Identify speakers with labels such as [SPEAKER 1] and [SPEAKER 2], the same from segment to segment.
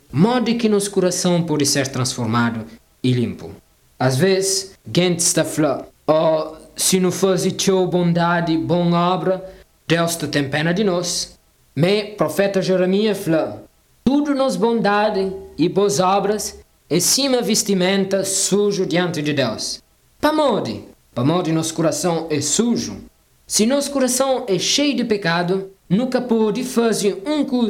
[SPEAKER 1] modo que nosso coração pode ser transformado e limpo. Às vezes, gente está falando, oh, se não fosse teu bondade e boa obra, Deus tem pena de nós. Mas o profeta Jeremias falou, tudo nos bondade e boas obras é cima vestimenta sujo diante de Deus. Para modo nosso coração é sujo. Se nosso coração é cheio de pecado, nunca pode fazer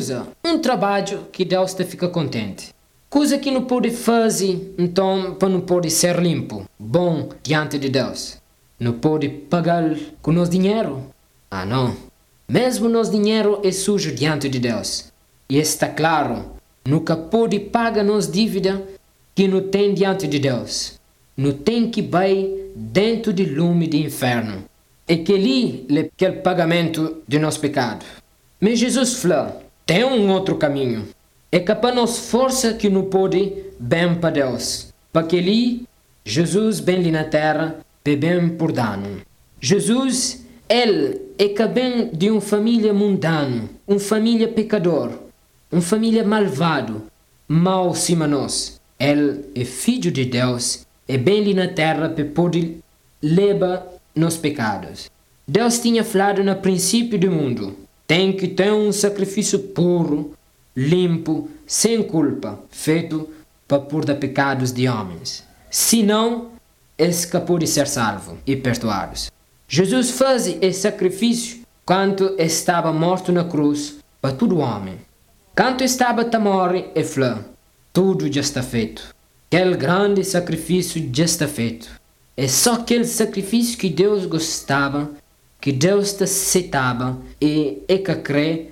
[SPEAKER 1] um trabalho que Deus te fica contente. Coisa que não pode fazer, então, para não pode ser limpo, bom diante de Deus. Não pode pagar com nosso dinheiro. Ah, não. Mesmo nosso dinheiro é sujo diante de Deus. E está claro, nunca pode pagar nossa dívida que não tem diante de Deus. Não tem que ir dentro do lume do inferno. É que ali é o pagamento de nosso pecado. Mas Jesus falou, tem outro caminho. É que para nossa força que não pode bem para Deus. Para que ali, Jesus bem ali na terra, bem por dano. Jesus, ele é que bem de uma família mundana, uma família pecador, uma família malvado, mal cima nós. Ele é filho de Deus, é bem ali na terra para poder levar nos pecados. Deus tinha falado no princípio do mundo, tem que ter um sacrifício puro, limpo, sem culpa, feito para purgar pecados de homens. Senão, esse que pode ser salvo e perdoados. Jesus fez esse sacrifício quando estava morto na cruz para todo homem. Quando estava a morrer, ele falou, tudo já está feito. Aquele grande sacrifício já está feito. É só aquele sacrifício que Deus gostava, que Deus aceitava e é que crê,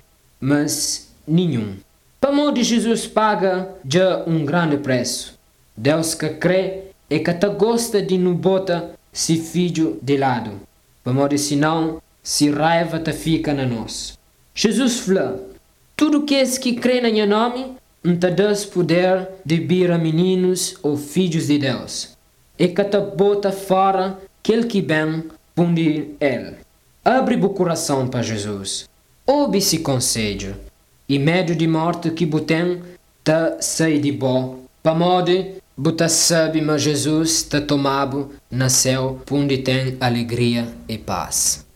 [SPEAKER 1] mas nenhum. Para modo Jesus paga já um grande preço. Deus que crê é que gosta de não botar seu filho de lado. Para modo senão, se raiva fica na nós. Jesus falou, tudo que crê no meu nome, não te dá poder de vir a meninos ou filhos de Deus. E que te bota fora aquele que bem punir ele. Abre o coração para Jesus. Ouve esse conselho. E medo de morte que botem te sai de bom. Para modo, você sabe, mas Jesus te tomado na céu, onde tem alegria e paz.